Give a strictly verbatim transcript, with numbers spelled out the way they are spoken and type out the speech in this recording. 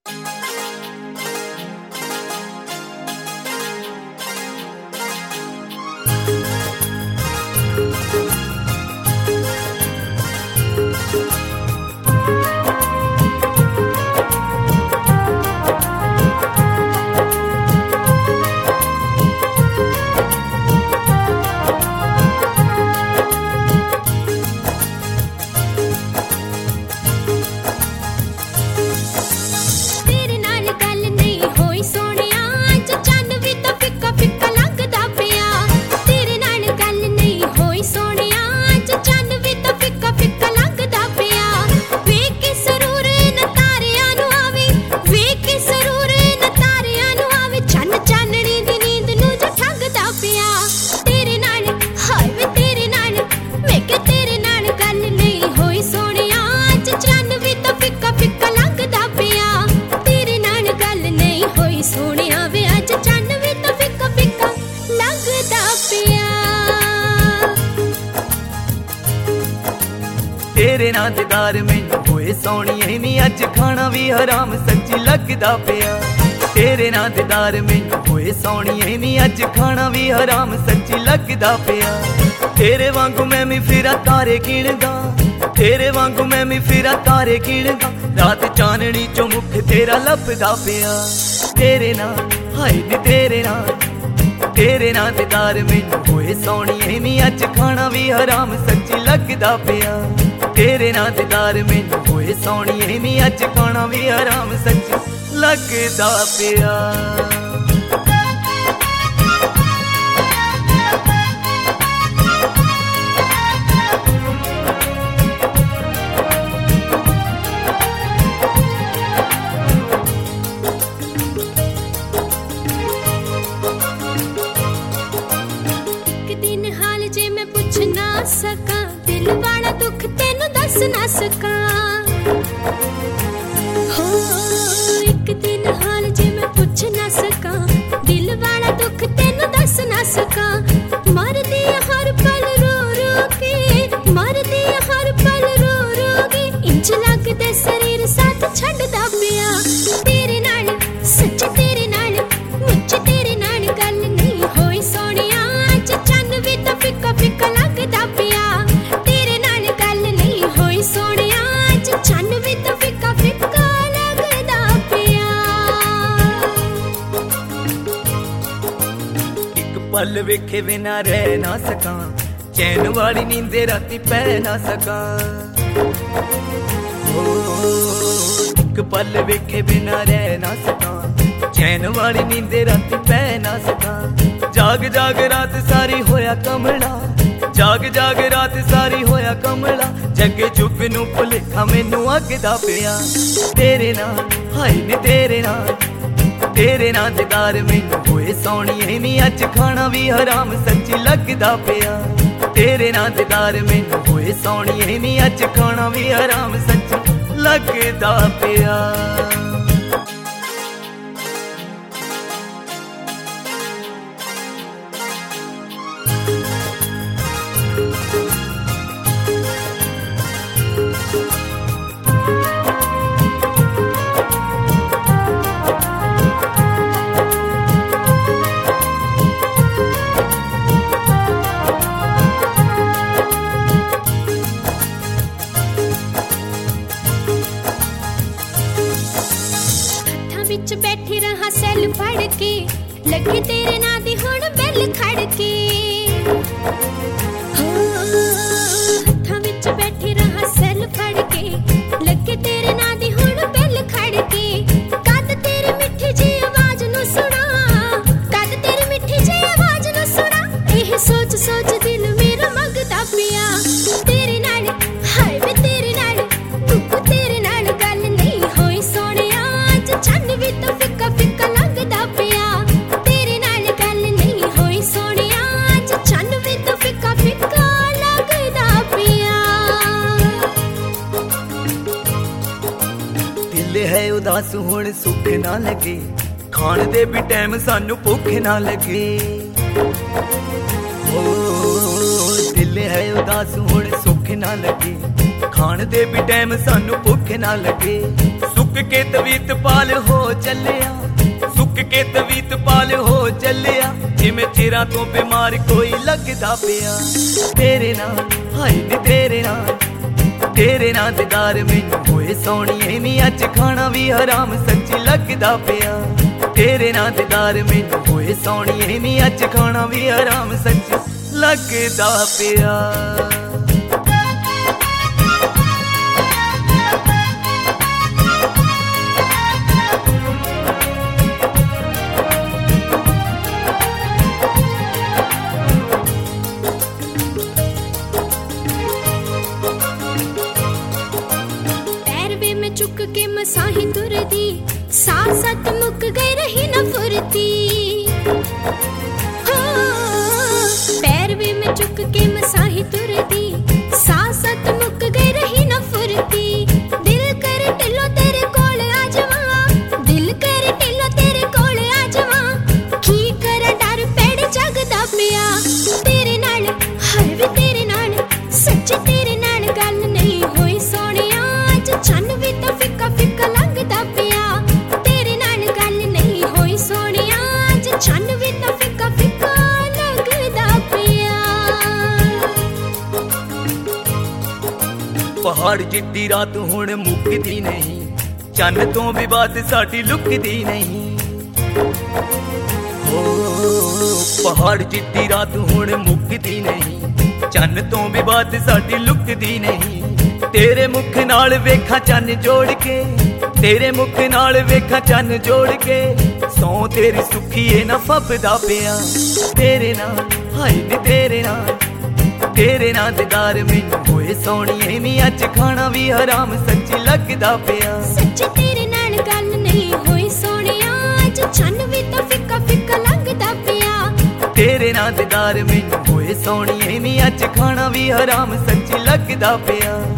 तेरे नाल दीदार मैनू होए सोहणीए नी अज खाना भी हराम सच्ची लगदा पिया। तेरे नाल दीदार मैनू होए सोहणीए नी अज खाना भी हराम सच्ची लगदा पिया। तेरे वांगू मैं भी फिरा तारे गिणदा, तेरे वांगू मैं भी फिरा तारे गिणदा, रात चाननी चो मुख तेरा लभदा पिया। तेरे नाल हाय नी तेरे नाल, तेरे नाल दीदार मैनू होए सोहणीए नी अज खाना भी हराम सच्ची लगदा पिया। तेरे नाल दीदार मैनू होए सोहणीए नी अज खाना भी हराम सच्ची लगदा पिया। एक दिन हाल जे मैं पुछ ना सका, दिल वाला दुख तेनू दस ना सका। हो एक दिन हाल जे मैं पुछ ना सका, दिल वाला दुख तेनू दस ना सका। मरदी हर पल रो रो के, मरदी हर पल रो रो के, इंज लगदे शरीर साथ छड्डदा पिया। तेरे नाल सच तेरे नाल मुझ तेरे नाल गल नहीं होई सोहणिया, अज चन्न भी तां फिक्का फिक्का लगदा पिया। तेरे नाल गल नहीं होई सोहणिया, अज चन्न भी तां फिक्का फिक्का लगदा पिया। एक पल वेखे बिना रह ना सका, चैन वाली नींदे राती पै ना सका। ओ, एक पल वेखे बिना रह ना सका, चैन वाली नींदे राती पै ना सका। जाग जाग रात सारी होया कमला, जाग जाग रात सारी होया कमला, जगे जुग नू भुलेखा मैनू अगदा पिया। तेरे नाल हाय नी तेरे नाल, तेरे नाल दीदार मैनू होए सोहणीए नी अज खाना भी हराम सच्ची लगदा पिया। तेरे नाल दीदार मैनू होए सोहणीए नी अज खाना भी हराम सच्ची लगदा पिया। विच बैठी रहा सैल फड़ के, लगे तेरे नां दी हुण बैल खड़ के। हो हत्थां विच बैठी रहा सैल फड़ के, लगे तेरे नां दी हुण बैल खड़ के। कद तेरी मिठी जी आवाज नू सुना, कद तेरी मिठी जी आवाज नू सुना, एह सोच सोच दिल मेरा मंगदा पिया। तेरे नाल हाय वे तेरे नाल दुख, तेरे नाल गल नहीं होई सोहणिया, अज चन्न भी तां फिक्का फिक्का लगदा पिया। तेरे नाल गल नहीं होई सोहणिया, अज चन्न भी तां फिक्का फिक्का लगदा पिया। दिल है उदास हुण सुख ना लगे, खाण दे भी टाइम सानू भुख ना लगे। ओ दिल है उदास हुण सुख ना लगे, खाण दे भी टाइम सानू भुख ना लगे। सुक के तवीत पाल हो चलिया, सुक के तवीत पाल हो चलिया, जिमें चिरा तो बीमार कोई लगदा पिया। तेरे नाल हाय नी तेरे नाल, तेरे नाल दीदार मैनू होए सोहणीए नी, अज खाना भी हराम सच्ची लगदा पिया। तेरे नाल दीदार मैनू होए सोहणीए नी, अज खाना भी हराम सच्ची लगदा पिया। चुक के मसाही तुरदी, साथ साथ मुक गई रही न फुरती। हो पैर भी में चुक के मसाही तुरदी, साथ साथ मुक गई रही न फुरती। दिल कर टिलो तेरे कोल आ जावां, दिल कर टिलो तेरे कोल आ जावां, की कर डर पेड़ जगदा पिया। तेरे नाल हर वे तेरे नाल, सच्चे तेरे नाल गल नहीं होई सोहणिया, अज चन्न भी तो फिक्का फिक्का लगदा पिया। तेरे नाल गल नहीं होई सोहणिया, अज चन्न भी तो फिक्का फिक्का लगदा पिया। पहाड़ जिद्दी रात हुण मुकदी नहीं, चन्न तो भी बात साडी लुकदी नहीं। हो पहाड़ जिद्दी रात हुण मुकदी नहीं, चन्न तो भी बात साडी लुकदी नहीं। तेरे मुख नाल वेखा चन्न जोड़ के, तेरे मुख नाल वेखा चन्न जोड़ के, सौ तेरी सुखीए ना फबदा पिया। तेरे नाल हाय नी तेरे नाल, तेरे नाल दीदार मैनू होए सोहणीए नी, अज खाना भी हराम सच्ची लगदा पिया। सच्चे तेरे नाल गल नहीं होई सोहणिया, अज चन्न भी तो फिक्का फिक्का लगदा पिया। तेरे नाल दीदार मैनू होए सोहणीए नी, अज खाना भी हराम सच्ची लगदा पिया।